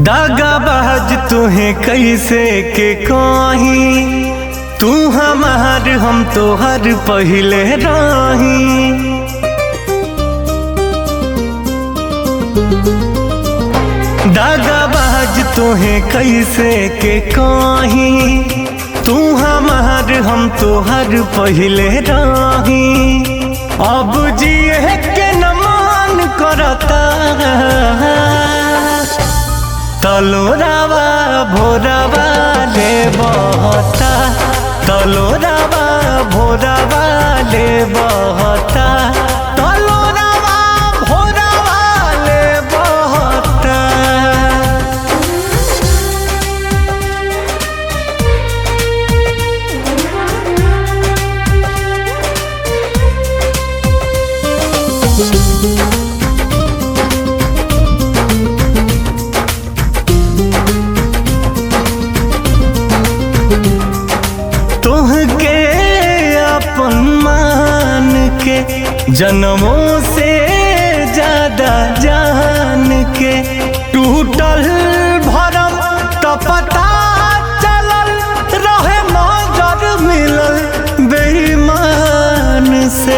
दागाबाज तुहे कैसे के कहीं, तू हमार हम तोहर पहिले रही। दागाबाज तुहे कैसे के कहीं, तू हमार हम तोहर पहिले रही। अब जिए के न मान करता, तलोरावा भोरावा ले बहता, तलोरावा भोरावा ले बहता, तलोरावा भोरावा ले बहता। तोहके अपन मान के जन्मों से ज्यादा जान के, टूटल भरम तो पता चलल रहे मगर मिलल बेईमान से।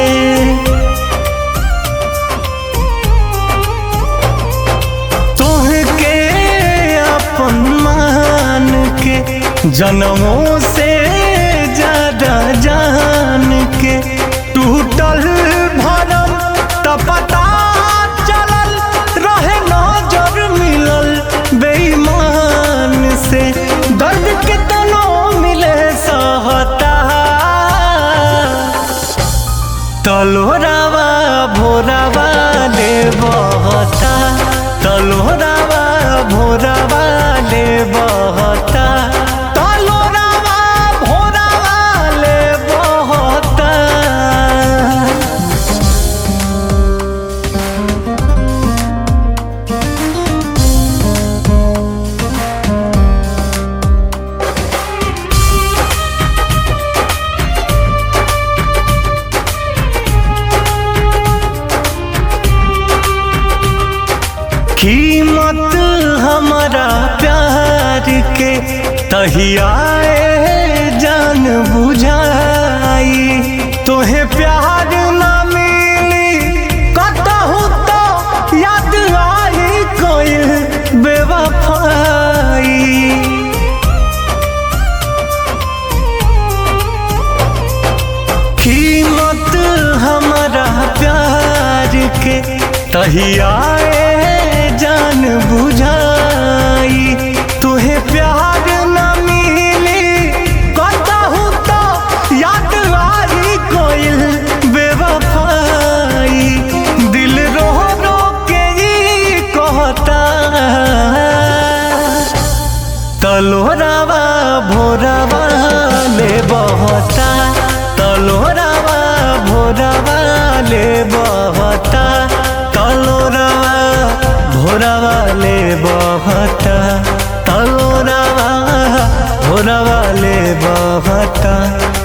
तोहके अपन मान के जन्मों से ज्यादा जान के, टूटल भरम तो पता चलल रहे नजर मिलल बेईमान से। दर्द के तनो मिले सहता, तलोरावा भोरावा ले बहता, तलोरावा भोरावा ले बहता, कीमत हमारा प्यार के तहियाए जान बुझाई। तोहे प्यार ना मिली कतहु तो याद आई कोई बेवफाई। कीमत हमारा प्यार के तहियाए जान बुझाई। तुहे प्यार न मिली कतहु तो याद आई कोई बेवफाई। दिल रो रो के ही कहता, तलोरावा भोरावा ले बहता, तलोरावा भोरावा ले बहता, तलोरावा भोरावा ले बहता, तलोरावा भोरावा ले बहता।